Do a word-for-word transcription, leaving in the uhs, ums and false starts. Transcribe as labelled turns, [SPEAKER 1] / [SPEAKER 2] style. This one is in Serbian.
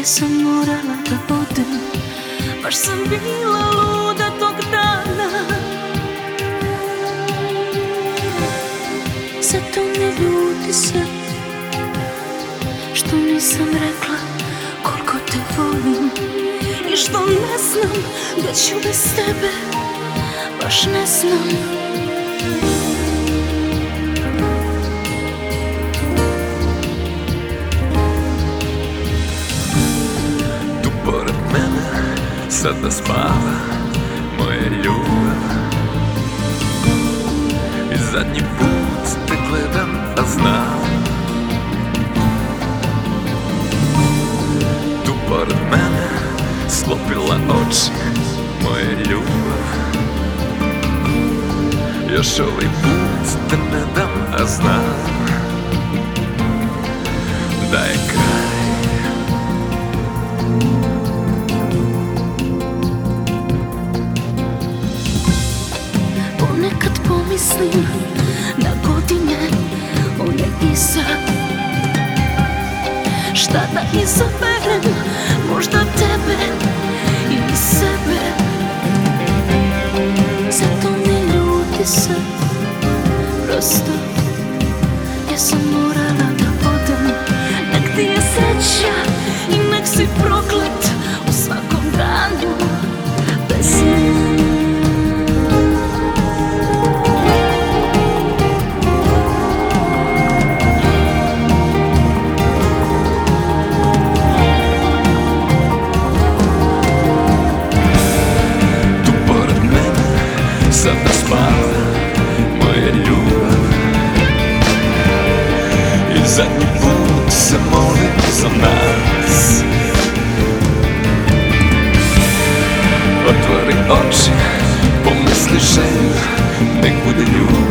[SPEAKER 1] sam morala da odem, baš sam bila luda tog dana. Zato ne ljuti se što nisam rekla koliko te volim i što ne znam da ću bez tebe, baš ne znam.
[SPEAKER 2] Pored mene sada spava moja ljubav i zadnji put te gledam, a znam. Tu pored mene sklopila oči moja ljubav. Još ovaj put te ne dam, a znam da je kraj.
[SPEAKER 1] Ponekad pomislim na godine one iza, šta da izaberem, možda tebe ili sebe. Zato ne ljuti se, prosto ja sam morala da odem. Nek ti je sreća i nek si proklet u svakom danu bez nje.
[SPEAKER 2] Sada spava moja ljubav i zadnji put se molim za nas. Otvori oči, pomisli želju, nek bude ljubav.